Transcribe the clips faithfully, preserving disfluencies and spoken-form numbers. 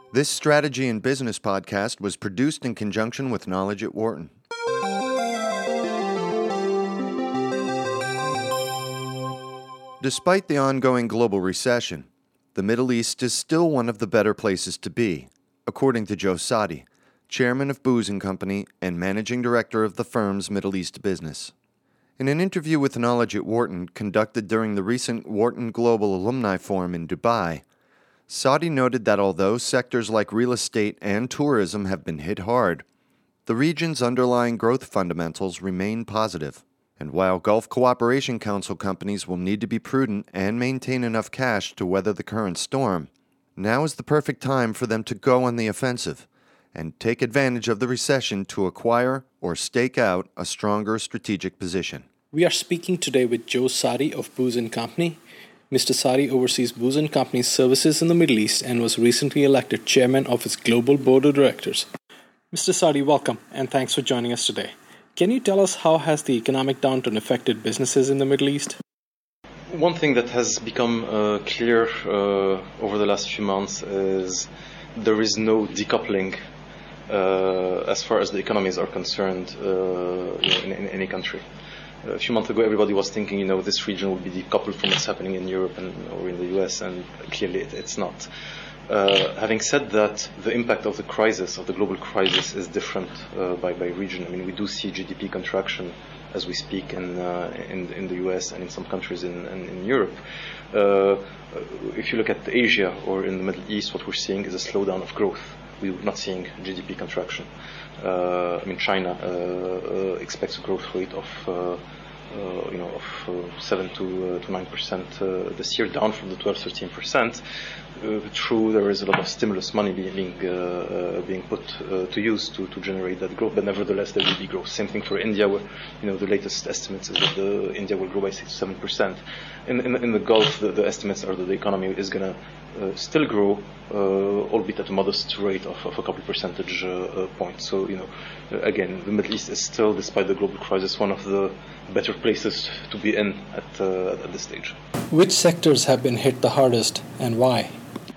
This Strategy and Business podcast was produced in conjunction with Knowledge at Wharton. Despite the ongoing global recession, the Middle East is still one of the better places to be, according to Joe Sadi, chairman of Booz and Company and managing director of the firm's Middle East business. In an interview with Knowledge at Wharton conducted during the recent Wharton Global Alumni Forum in Dubai, Sadi noted that although sectors like real estate and tourism have been hit hard, the region's underlying growth fundamentals remain positive. And while Gulf Cooperation Council companies will need to be prudent and maintain enough cash to weather the current storm, now is the perfect time for them to go on the offensive and take advantage of the recession to acquire or stake out a stronger strategic position. We are speaking today with Joe Sadi of Booz and Company. Mister Sadi oversees Booz and Company's services in the Middle East and was recently elected chairman of its global board of directors. Mister Sadi, welcome and thanks for joining us today. Can you tell us how has the economic downturn affected businesses in the Middle East? One thing that has become uh, clear uh, over the last few months is there is no decoupling uh, as far as the economies are concerned uh, in, in any country. A few months ago, everybody was thinking, you know, this region will be decoupled from what's happening in Europe and or in the U S, and clearly it, it's not. Uh, having said that, the impact of the crisis, of the global crisis, is different uh, by, by region. I mean, we do see G D P contraction as we speak in uh, in, in the U S and in some countries in, in, in Europe. Uh, if you look at Asia or in the Middle East, what we're seeing is a slowdown of growth. We're not seeing G D P contraction. Uh, I mean, China uh, uh, expects a growth rate of uh, uh, you know of uh, seven to uh, to nine percent uh, this year, down from the twelve, thirteen percent. Uh, true, there is a lot of stimulus money being uh, uh, being put uh, to use to, to generate that growth, but nevertheless there will be growth. Same thing for India, where you know the latest estimates is that the, India will grow by six to seven percent. In, in in the Gulf, the, the estimates are that the economy is going to uh, still grow, uh, albeit at a modest rate of, of a couple percentage uh, uh, points. So you know, uh, again, the Middle East is still, despite the global crisis, one of the better places to be in at uh, at this stage. Which sectors have been hit the hardest and why?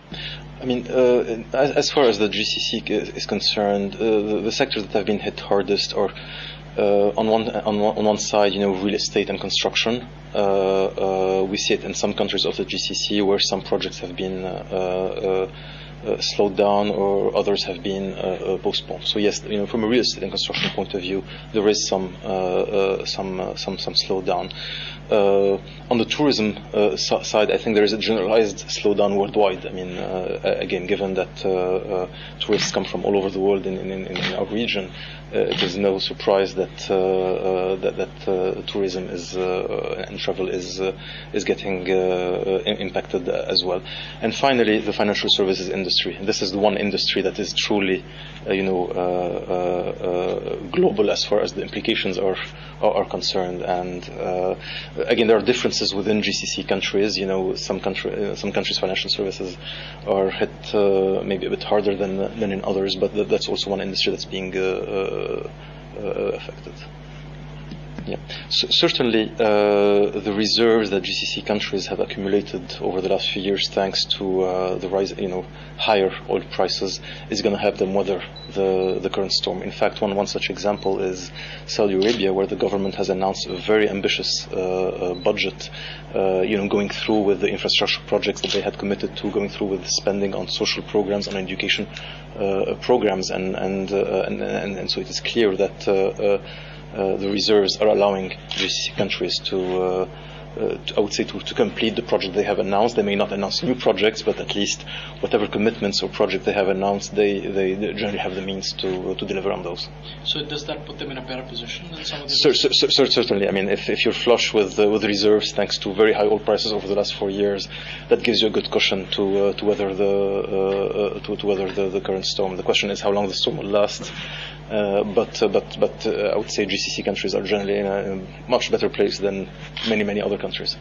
I mean, uh, as, as far as the G C C is, is concerned, uh, the, the sectors that have been hit hardest are, uh, on one on one, on one side, you know, real estate and construction. Uh, uh, we see it in some countries of the G C C where some projects have been uh, uh, uh, slowed down or others have been uh, uh, postponed. So yes, you know, from a real estate and construction point of view, there is some uh, uh, some uh, some some slowdown. Uh, on the tourism uh, so- side, I think there is a generalized slowdown worldwide. I mean, uh, again, given that uh, uh, tourists come from all over the world in, in, in our region, uh, it is no surprise that uh, uh, that, that uh, tourism is uh, and travel is uh, is getting uh, impacted as well. And finally, the financial services industry. And this is the one industry that is truly, uh, you know, uh, uh, uh, global as far as the implications are are, are concerned. And uh, again, there are differences within G C C countries. You know, some country, uh, some countries' financial services are hit uh, maybe a bit harder than than in others, but th- that's also one industry that's being uh, uh, uh, affected. Yeah, so certainly uh, the reserves that G C C countries have accumulated over the last few years, thanks to uh, the rise, you know, higher oil prices, is going to help them weather the the current storm. In fact, one one such example is Saudi Arabia, where the government has announced a very ambitious uh, uh, budget, uh, you know, going through with the infrastructure projects that they had committed to, going through with spending on social programs, on education uh, programs, and and, uh, and and and so it is clear that. Uh, uh, Uh, the reserves are allowing G C C countries to, uh, uh, to I would say, to, to complete the project they have announced. They may not announce new projects, but at least whatever commitments or project they have announced, they, they, they generally have the means to uh, to deliver on those. So does that put them in a better position than some of the Cer- cer- cer- certainly. I mean, if, if you're flush with uh, with reserves thanks to very high oil prices over the last four years, that gives you a good cushion to uh, to weather the uh, uh, to, to weather the, the current storm. The question is how long the storm will last. Uh, but uh, but but uh, I would say G C C countries are generally in a, in a much better place than many many other countries.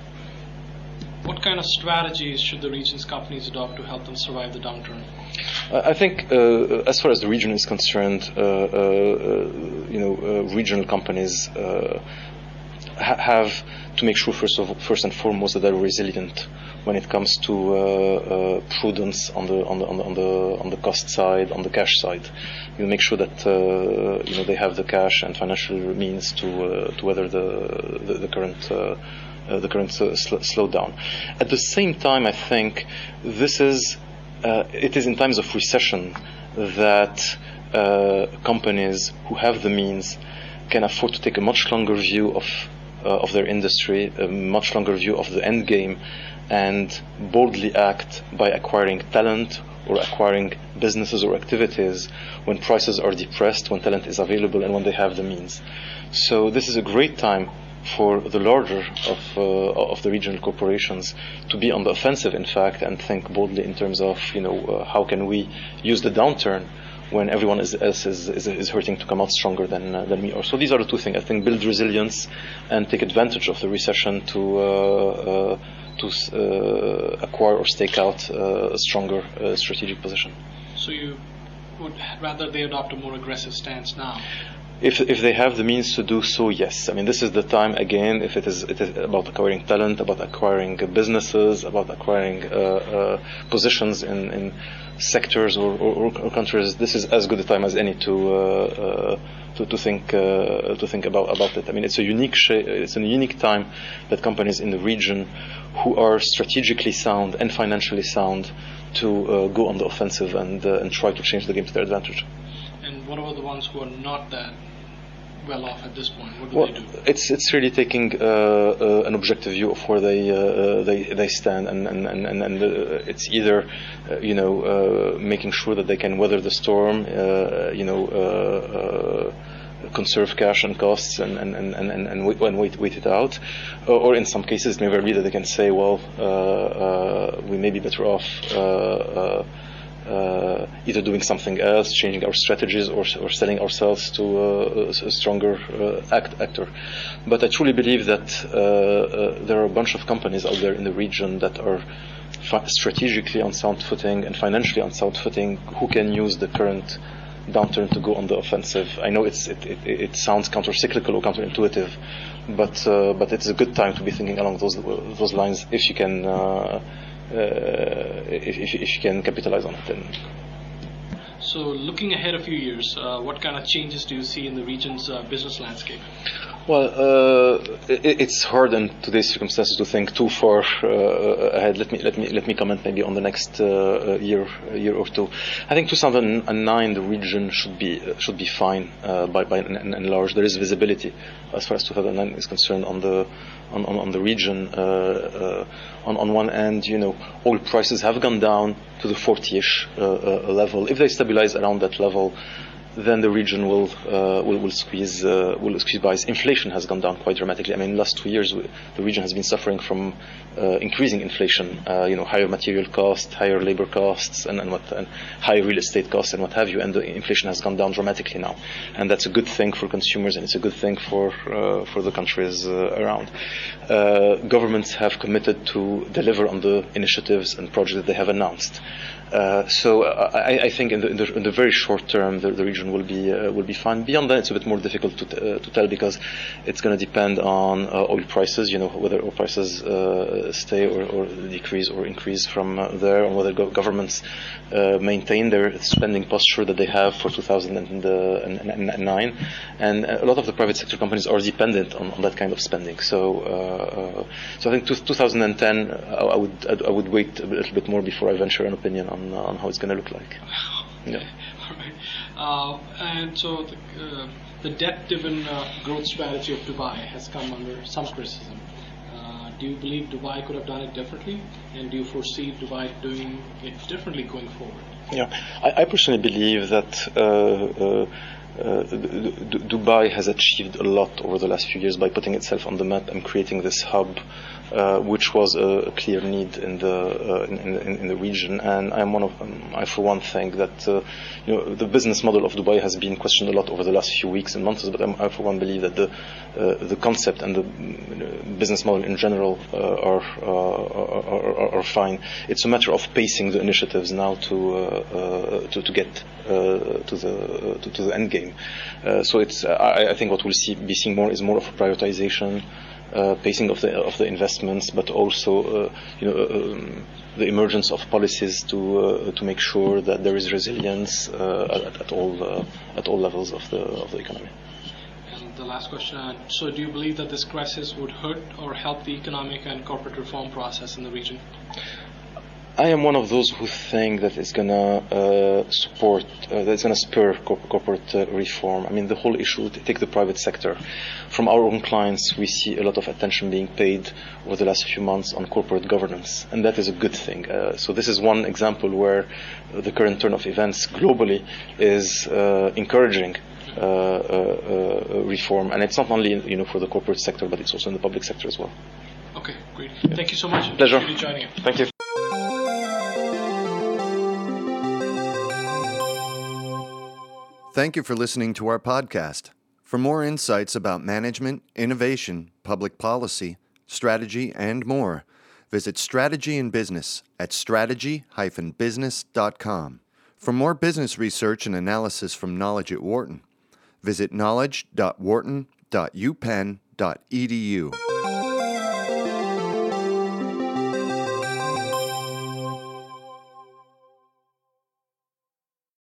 What kind of strategies should the region's companies adopt to help them survive the downturn? I think, uh, as far as the region is concerned, uh, uh, you know, uh, regional companies uh, ha- have to make sure first of first and foremost that they're resilient when it comes to uh, uh, prudence on the on the on the on the on the cost side, on the cash side. You make sure that uh, you know they have the cash and financial means to uh, to weather the the, the current. Uh, Uh, the current uh, sl- slowdown. At the same time, I think this is uh, it is in times of recession that uh, companies who have the means can afford to take a much longer view of uh, of their industry, a much longer view of the end game, and boldly act by acquiring talent or acquiring businesses or activities when prices are depressed, when talent is available, and when they have the means. So this is a great time for the larger of uh, of the regional corporations to be on the offensive, in fact, and think boldly in terms of you know uh, how can we use the downturn when everyone is, else is, is is hurting to come out stronger than uh, than we are. So these are the two things. I think build resilience and take advantage of the recession to uh, uh, to uh, acquire or stake out uh, a stronger uh, strategic position. So you would rather they adopt a more aggressive stance now? If if they have the means to do so, yes. I mean, this is the time again. If it is it is about acquiring talent, about acquiring uh, businesses, about acquiring uh, uh, positions in, in sectors or, or, or countries, this is as good a time as any to uh, uh, to to think uh, to think about about it. I mean, it's a unique sh- it's a unique time that companies in the region who are strategically sound and financially sound to uh, go on the offensive and uh, and try to change the game to their advantage. And what about the ones who are not that well off at this point? What do well, they do? It's it's really taking uh, uh, an objective view of where they uh, they they stand, and and and and, and uh, it's either uh, you know uh, making sure that they can weather the storm, uh, you know. Uh, uh, conserve cash and costs and and and and, and wait, and wait wait it out, or, or in some cases it may well be that they can say, well, uh, uh, we may be better off uh, uh, uh, either doing something else, changing our strategies, or or selling ourselves to uh, a stronger uh, act, actor. But I truly believe that uh, uh, there are a bunch of companies out there in the region that are fi- strategically on sound footing and financially on sound footing, who can use the current downturn to go on the offensive. I know it's it, it, it sounds counter-cyclical or counterintuitive, but uh, but it's a good time to be thinking along those those lines if you can uh, uh, if, if if you can capitalize on it. Then. So, looking ahead a few years, uh, what kind of changes do you see in the region's uh, business landscape? Well, uh, it, it's hard in today's circumstances to think too far uh, ahead. Let me let me let me comment maybe on the next uh, year year or two. I think two thousand nine the region should be uh, should be fine uh, by by and, and large. There is visibility as far as two thousand nine is concerned on the on on, on the region. Uh, uh, on on one end, you know, oil prices have gone down to the forty-ish uh, uh, level. If they stabilize around that level, then the region will uh, will, will squeeze uh, will squeeze by. Inflation has gone down quite dramatically. I mean, in the last two years, we, the region has been suffering from uh, increasing inflation. Uh, you know, higher material costs, higher labor costs, and, and what and higher real estate costs, and what have you. And the inflation has gone down dramatically now, and that's a good thing for consumers, and it's a good thing for uh, for the countries uh, around. Uh, governments have committed to deliver on the initiatives and projects that they have announced. Uh, so I, I think in the, in, the, in the very short term, the, the region will be uh, will be fine. Beyond that, it's a bit more difficult to, t- uh, to tell because it's going to depend on uh, oil prices. You know, whether oil prices uh, stay or, or decrease or increase from uh, there, and whether go- governments uh, maintain their spending posture that they have for two thousand nine. And a lot of the private sector companies are dependent on, on that kind of spending. So, uh, uh, so I think two thousand ten, I would I would wait a little bit more before I venture an opinion on. On, on how it's going to look like. Okay. Yeah. All right. Uh, and so the, uh, the debt-driven uh, growth strategy of Dubai has come under some criticism. Uh, do you believe Dubai could have done it differently? And do you foresee Dubai doing it differently going forward? Yeah, I, I personally believe that uh, uh, uh, D- D- Dubai has achieved a lot over the last few years by putting itself on the map and creating this hub, uh, which was a, a clear need in the uh, in, in, in the region. And I'm one of um, I for one think that uh, you know the business model of Dubai has been questioned a lot over the last few weeks and months. But I'm, I for one believe that the uh, the concept and the uh, business model in general uh, are, uh, are, are are fine. It's a matter of pacing the initiatives now to uh, uh, to to get uh, to the to, to the end game. Uh, so it's uh, I, I think what we'll see be seeing more is more of a prioritization uh, pacing of the of the investments, but also uh, you know um, the emergence of policies to uh, to make sure that there is resilience uh, at, at all uh, at all levels of the of the economy. And the last question: uh, so, do you believe that this crisis would hurt or help the economic and corporate reform process in the region? I am one of those who think that it's going to uh, support, uh, that it's going to spur corp- corporate uh, reform. I mean, the whole issue, to take the private sector. From our own clients, we see a lot of attention being paid over the last few months on corporate governance, and that is a good thing. Uh, so this is one example where the current turn of events globally is uh, encouraging uh, uh, uh, reform, and it's not only you know for the corporate sector, but it's also in the public sector as well. Okay, great. Yeah. Thank you so much. Pleasure. For joining us. Thank you. Thank you for listening to our podcast. For more insights about management, innovation, public policy, strategy, and more, visit Strategy in Business at strategy dash business dot com. For more business research and analysis from Knowledge at Wharton, visit knowledge dot wharton dot u penn dot e d u.